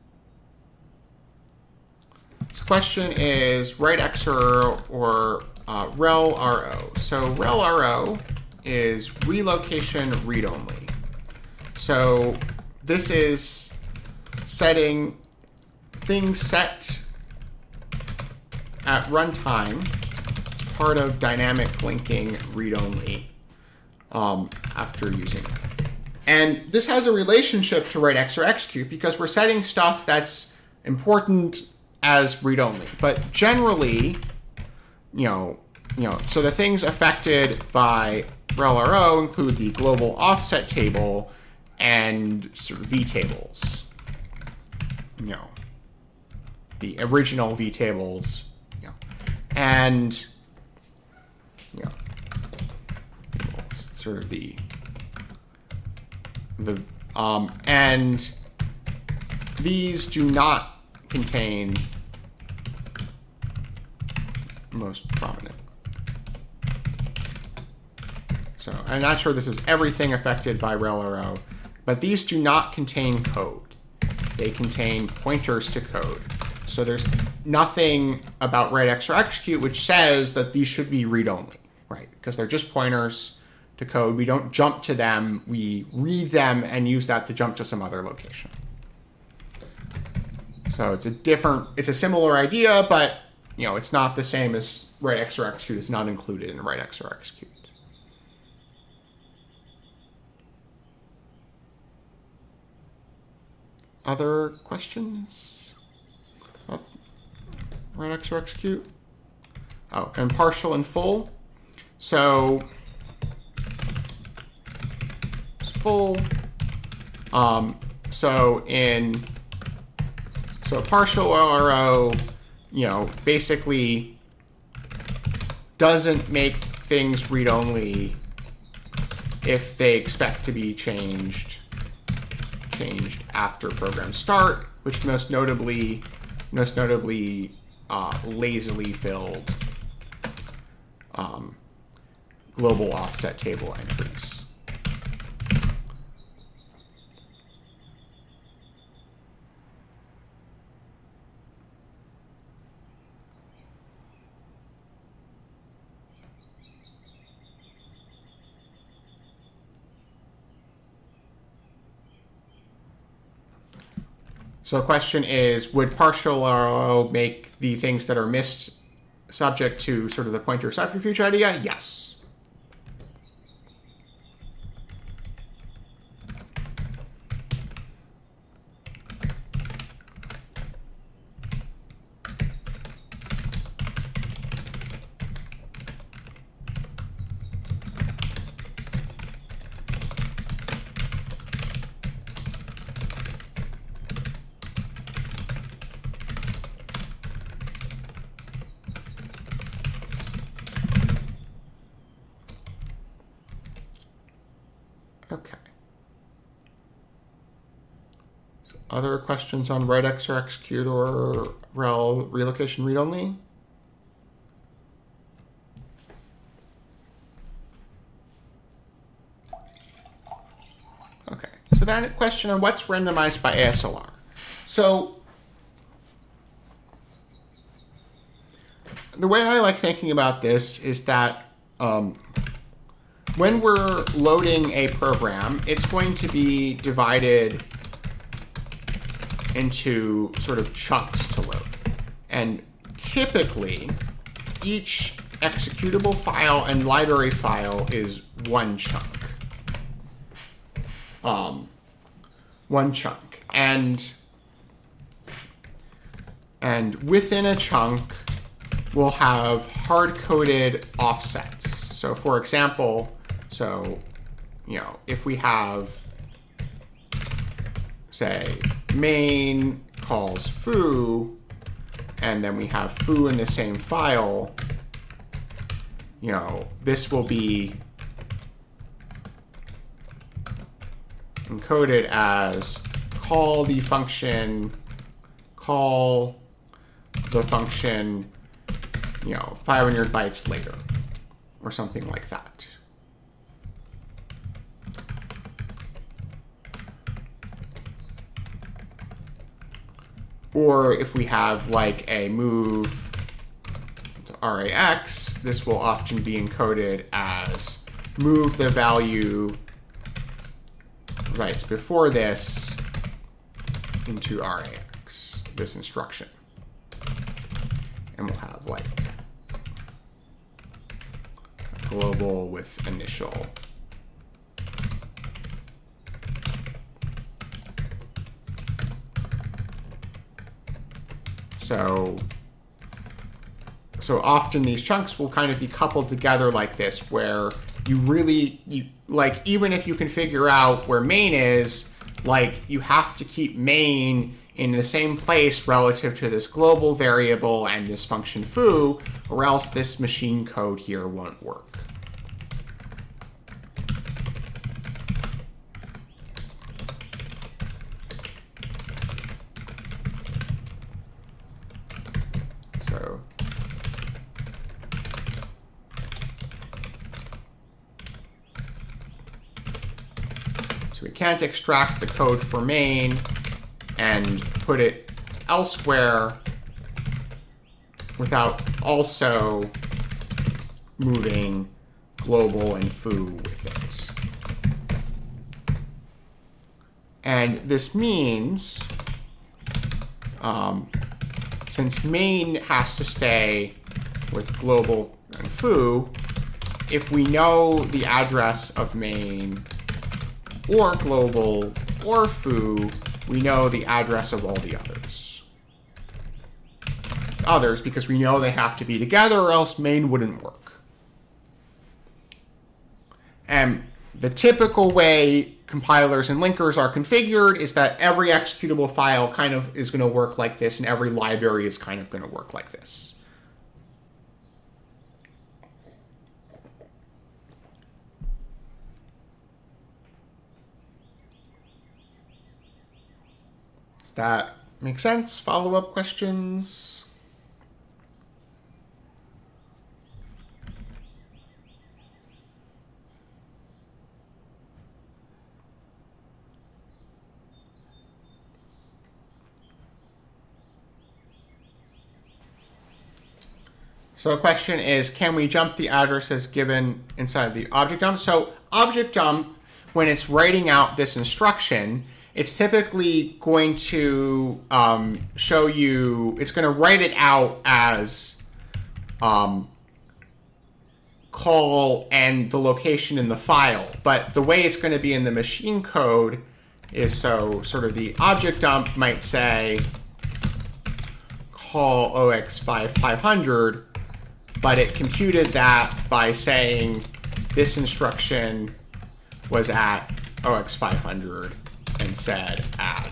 This question is write X or, or uh, rel R O. So rel R O is relocation read-only. So this is setting things set at runtime as part of dynamic linking read-only um, after using it. And this has a relationship to write X or execute because we're setting stuff that's important as read-only. But generally, you know, you know, so the things affected by rel R O include the global offset table and sort of vtables. You know, the original vtables, you know, and you know, sort of the the um, and these do not contain most prominent. So I'm not sure this is everything affected by rel R O, but these do not contain code. They contain pointers to code. So there's nothing about write X or execute which says that these should be read-only, right? Because they're just pointers to code. We don't jump to them. We read them and use that to jump to some other location. So it's a different, it's a similar idea, but you know, it's not the same as write X or execute. It's not included in write X or execute. Other questions? Oh, write X or execute? Oh, and partial and full. So full. Um, so in so partial R O, you know, basically doesn't make things read-only if they expect to be changed changed after program start, which most notably most notably uh, lazily filled um, global offset table entries. So the question is, would partial R O make the things that are missed subject to sort of the pointer subterfuge idea? Yes. Okay. So other questions on write X or execute or rel relocation read only? Okay. So then a question on what's randomized by A S L R. So the way I like thinking about this is that um, when we're loading a program, it's going to be divided into sort of chunks to load. And typically, each executable file and library file is one chunk. Um, one chunk. And, and within a chunk, we'll have hard-coded offsets. So for example, so, you know, if we have, say, main calls foo, and then we have foo in the same file, you know, this will be encoded as call the function, call the function, you know, five hundred bytes later, or something like that. Or if we have like a move to R A X, this will often be encoded as move the value bytes before this into R A X, this instruction. And we'll have like a global with initial. So, so often these chunks will kind of be coupled together like this, where you really, you like, even if you can figure out where main is, like, you have to keep main in the same place relative to this global variable and this function foo, or else this machine code here won't work. So So we can't extract the code for main and put it elsewhere without also moving global and foo with it. And this means, um, since main has to stay with global and foo, if we know the address of main or global or foo, we know the address of all the others. Others, because we know they have to be together or else main wouldn't work. And the typical way compilers and linkers are configured is that every executable file kind of is going to work like this, and every library is kind of going to work like this. Does that make sense? Follow-up questions? So the question is, can we jump the addresses given inside the object dump? So object dump, when it's writing out this instruction, it's typically going to um, show you, it's going to write it out as um, call and the location in the file. But the way it's going to be in the machine code is, so sort of the object dump might say call O X five hundred, but it computed that by saying this instruction was at O X five hundred and said add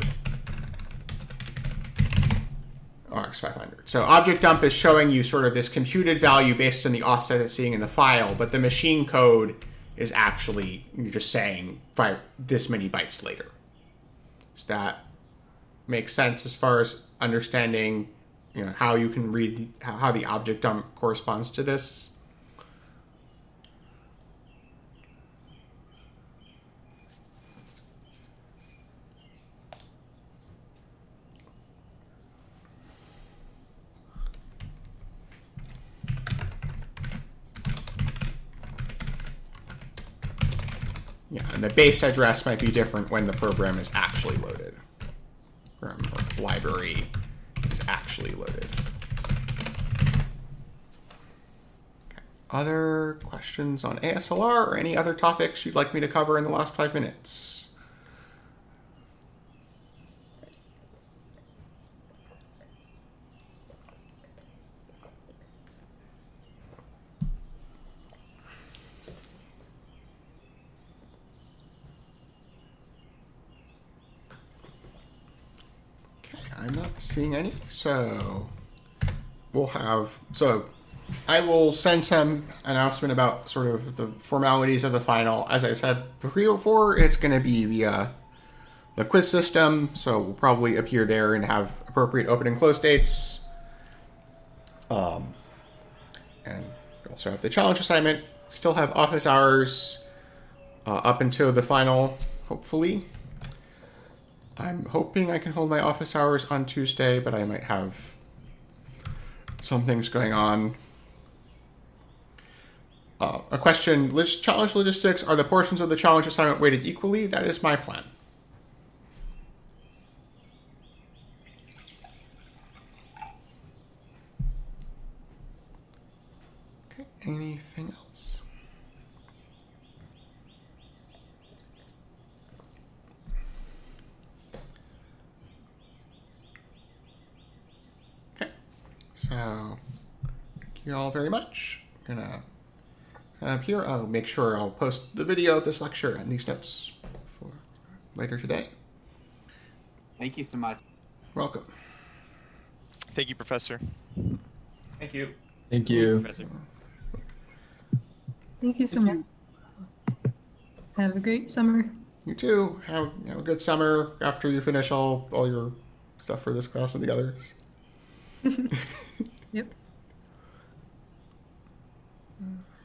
O X five hundred. So object dump is showing you sort of this computed value based on the offset it's seeing in the file, but the machine code is actually, you're just saying five, this many bytes later. Does that make sense as far as understanding, you know, how you can read how, how the object dump corresponds to this? Yeah, and the base address might be different when the program is actually loaded. Program or library is actually loaded. Okay. Other questions on A S L R or any other topics you'd like me to cover in the last five minutes? I'm not seeing any, so we'll have, so I will send some announcement about sort of the formalities of the final. As I said before, it's going to be via the quiz system, so we'll probably appear there and have appropriate open and close dates. Um, and we also have the challenge assignment, still have office hours uh, up until the final, hopefully. I'm hoping I can hold my office hours on Tuesday, but I might have some things going on. Uh, a question, list challenge logistics, are the portions of the challenge assignment weighted equally? That is my plan. Okay, anything else? So, thank you all very much. I'm gonna um, here. I'll make sure I'll post the video of this lecture and these notes for later today. Thank you so much. Welcome. Thank you, Professor. Thank you. Thank you. Professor. Thank you so much. Have a great summer. You too. Have, have a good summer after you finish all, all your stuff for this class and the others. Yep.